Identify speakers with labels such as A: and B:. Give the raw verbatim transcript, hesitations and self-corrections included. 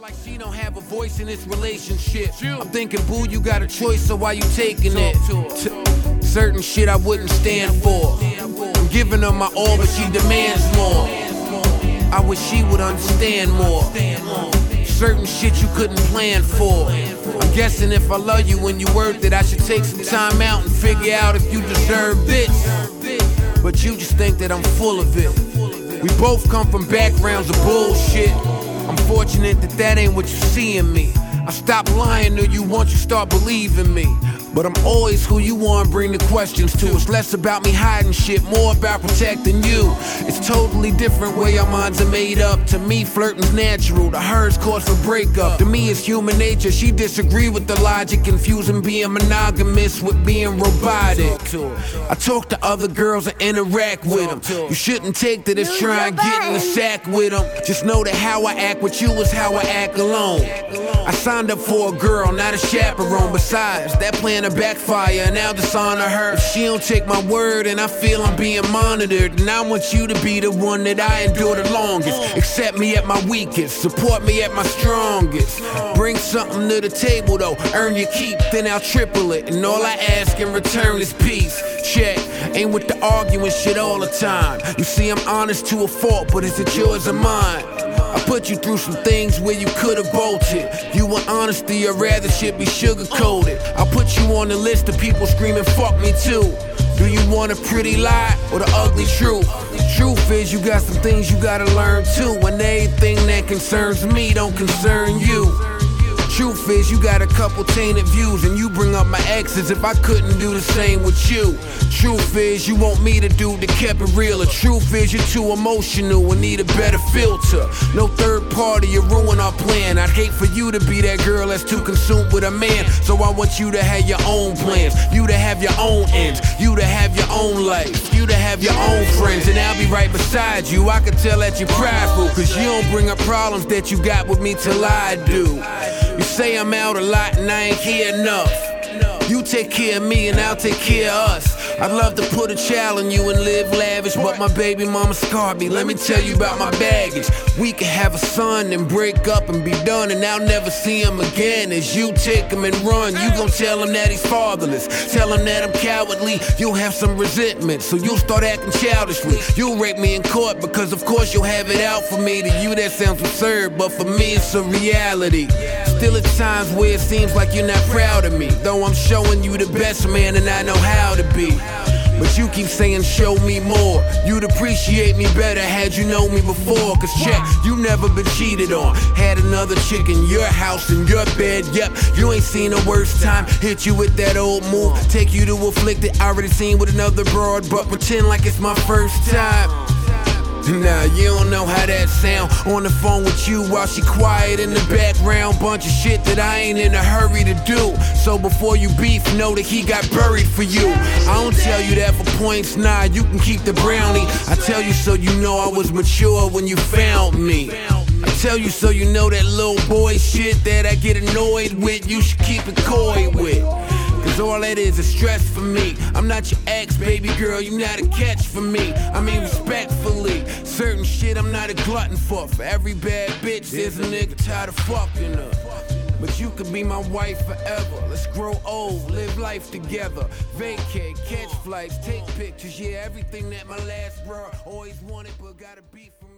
A: like she don't have a voice in this relationship. I'm thinking, boo, you got a choice, so why you taking it? T- certain shit I wouldn't stand for. I'm giving her my all, but she demands more. I wish she would understand more. Certain shit you couldn't plan for. I'm guessing if I love you when you worth it, I should take some time out and figure out if you deserve this. But you just think that I'm full of it. We both come from backgrounds of bullshit. I'm fortunate that that ain't what you see in me. I stop lying to you once you start believing me. But I'm always who you want to bring the questions to. It's less about me hiding shit, more about protecting you. It's totally different way our minds are made up. To me, flirting's natural, to her's cause for breakup. To me, it's human nature, she disagree with the logic, confusing being monogamous with being robotic. I talk to other girls and interact with them. You shouldn't take to this try and get in the sack with them. Just know that how I act with you is how I act alone. I signed up for a girl, not a chaperone. Besides, that plan to backfire and I'll dishonor her. If she don't take my word and I feel I'm being monitored, then I want you to be the one that I endure the longest. Accept me at my weakest, support me at my strongest. Bring something to the table though, earn your keep, then I'll triple it. And all I ask in return is peace. Check, ain't with the arguing shit all the time. You see I'm honest to a fault, but is it yours or mine? I put you through some things where you could've bolted. You want honesty or rather shit be sugar-coated. I'll put you on the list of people screaming fuck me too. Do you want a pretty lie or the ugly truth? The truth is you got some things you gotta learn too. And everything that concerns me don't concern you. Truth is you got a couple tainted views and you bring up my exes if I couldn't do the same with you. Truth is you want me to do the kept it real. The truth is you're too emotional and need a better filter. No third party, you ruin our plan. I'd hate for you to be that girl that's too consumed with a man. So I want you to have your own plans, you to have your own ends, you to have your own life, you to have your own friends. And I'll be right beside you. I can tell that you're prideful, cause you don't bring up problems that you got with me till I do. You say I'm out a lot and I ain't here enough. You take care of me and I'll take care of us. I'd love to put a child on you and live lavish, but my baby mama scarred me. Let me tell you about my baggage. We could have a son and break up and be done, and I'll never see him again. As you take him and run, you gon' tell him that he's fatherless. Tell him that I'm cowardly, you'll have some resentment, so you'll start acting childishly. You'll rape me in court because of course you'll have it out for me. To you that sounds absurd, but for me it's a reality. Still at times where it seems like you're not proud of me, though I'm showing you the best man and I know how to be. But you keep saying show me more. You'd appreciate me better had you known me before. Cause check, you never been cheated on. Had another chick in your house, in your bed, yep. You ain't seen a worse time. Hit you with that old move, take you to afflicted. Already seen with another broad, but pretend like it's my first time. Nah, you don't know how that sound. On the phone with you while she quiet in the background. Bunch of shit that I ain't in a hurry to do. So before you beef, know that he got buried for you. I don't tell you that for points, nah, you can keep the brownie. I tell you so you know I was mature when you found me. I tell you so you know that little boy shit that I get annoyed with, you should keep it coy with. Cause all that is is stress for me. I'm not your ex, baby girl, you not a catch for me. I mean respectfully, certain shit I'm not a glutton for. For every bad bitch, there's a nigga tired of fucking her. But you could be my wife forever. Let's grow old, live life together. Vacate, catch flights, take pictures. Yeah, everything that my last bro always wanted but gotta be for me.